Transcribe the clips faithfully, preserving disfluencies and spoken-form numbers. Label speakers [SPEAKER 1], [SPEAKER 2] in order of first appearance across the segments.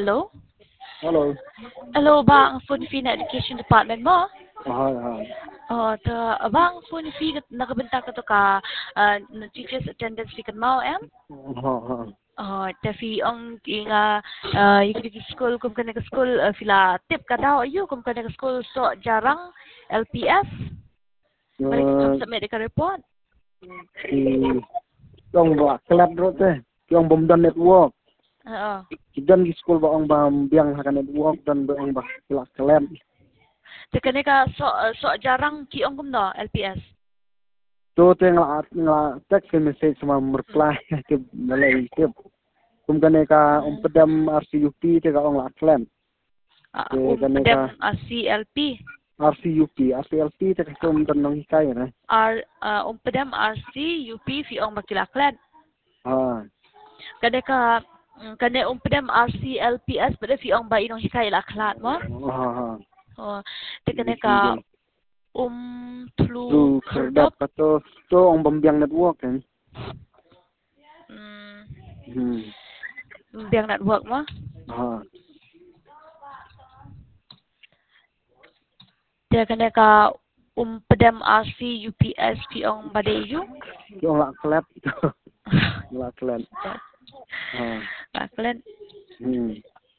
[SPEAKER 1] Hello?
[SPEAKER 2] Hello.
[SPEAKER 1] Hello, ba ang phone fee na education department mo?
[SPEAKER 2] Hi, hi.
[SPEAKER 1] Oh, ta abang phone fee kat- nakabenta ka to ka uh, na teachers attendance fee kan mau em?
[SPEAKER 2] Ha, ha.
[SPEAKER 1] Oh, ta fee ang inga uh, yung di school kum kana ka school uh, fila tip ka daw ayo kum kana ka school so jarang L P S. Balik kam
[SPEAKER 2] Uh,
[SPEAKER 1] submit ka report.
[SPEAKER 2] thì ông bà club rồi thế. Cái ông bấm đan network.
[SPEAKER 1] Oo.
[SPEAKER 2] Cái đan cái school bà ông bà biang hakan network dan bà ông bà club club.
[SPEAKER 1] Ta kana ka so uh, so jarang ki ong kum no L P S.
[SPEAKER 2] So thế ngla ngla text message sama reply ke malay ke. Kum kana ka om pedam R C U P te ka ông la club.
[SPEAKER 1] Uh,
[SPEAKER 2] Ke
[SPEAKER 1] um
[SPEAKER 2] kana
[SPEAKER 1] pedem
[SPEAKER 2] ka
[SPEAKER 1] uh, C L P.
[SPEAKER 2] R C U P, R C L P te ka kum dan nang hikay na.
[SPEAKER 1] R uh, um pedem R C U P fi ong makilaklan.
[SPEAKER 2] Ha.
[SPEAKER 1] Kada ka mm, kada um pedem R C L P S pada fi ong ba inong hikay laklat mo.
[SPEAKER 2] Ha ha.
[SPEAKER 1] Oh, te kada ka um flu
[SPEAKER 2] Lu
[SPEAKER 1] kerdop.
[SPEAKER 2] kerdap kato to ông bấm biang network kan.
[SPEAKER 1] Hmm,
[SPEAKER 2] Hmm.
[SPEAKER 1] biang network mo.
[SPEAKER 2] Ha.
[SPEAKER 1] Te kada ka um pedem R C U P S fi ong badayu.
[SPEAKER 2] Yung lak klep itu. Lak klep. Ah.
[SPEAKER 1] Laklan.
[SPEAKER 2] Hmm.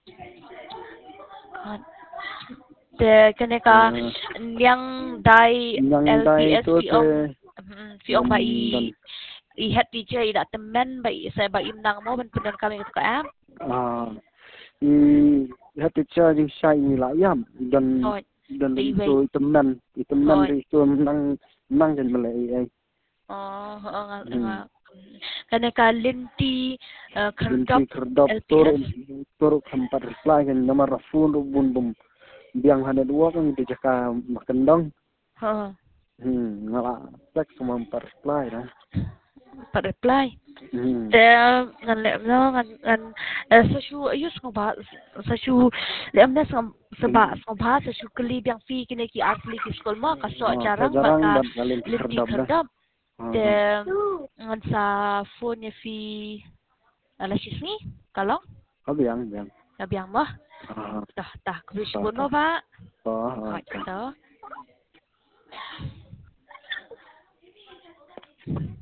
[SPEAKER 1] Te kada ka yang dai
[SPEAKER 2] Yang
[SPEAKER 1] L P
[SPEAKER 2] dai
[SPEAKER 1] S
[SPEAKER 2] itu
[SPEAKER 1] fi
[SPEAKER 2] te
[SPEAKER 1] ong mm, fi ong ba i i head teacher i dat temen ba i sa ba imnang mo ban punan kami ka am.
[SPEAKER 2] ah i hati cha jing sai ni la yam dan
[SPEAKER 1] Oh,
[SPEAKER 2] dan
[SPEAKER 1] di
[SPEAKER 2] itu teman itu teman itu nang nang dan malay ai.
[SPEAKER 1] oh, oo nga,
[SPEAKER 2] Hmm.
[SPEAKER 1] nga. Kana ka linti uh, kerdop
[SPEAKER 2] Binti kerdap
[SPEAKER 1] L P
[SPEAKER 2] tur
[SPEAKER 1] S.
[SPEAKER 2] tur hampat reply kan nama rafun bun bum biang hana dua kan itu jaka makendong.
[SPEAKER 1] Oo.
[SPEAKER 2] Hmm, ngala tek sama hampat reply dah.
[SPEAKER 1] Pa reply.
[SPEAKER 2] Hmm.
[SPEAKER 1] Te ngan le no ngan ngan eh, sa shu ayus ngo ba sa shu le amna sa sa ba sa ba sa shu kli biang fi kini ki asli ki skol mo ka so
[SPEAKER 2] Ah,
[SPEAKER 1] jarang ba
[SPEAKER 2] jarang
[SPEAKER 1] ka
[SPEAKER 2] dan kalian
[SPEAKER 1] linti
[SPEAKER 2] kerdap dah.
[SPEAKER 1] kerdop.
[SPEAKER 2] Ah,
[SPEAKER 1] Te
[SPEAKER 2] ah.
[SPEAKER 1] ngan sa phone ni fi ala sisni kalong
[SPEAKER 2] Oh, biang, biang.
[SPEAKER 1] na biang mo.
[SPEAKER 2] Ah,
[SPEAKER 1] Tah tah kubis
[SPEAKER 2] tah,
[SPEAKER 1] mo
[SPEAKER 2] tah.
[SPEAKER 1] ba?
[SPEAKER 2] Oh, oh,
[SPEAKER 1] Hot
[SPEAKER 2] tah.
[SPEAKER 1] to.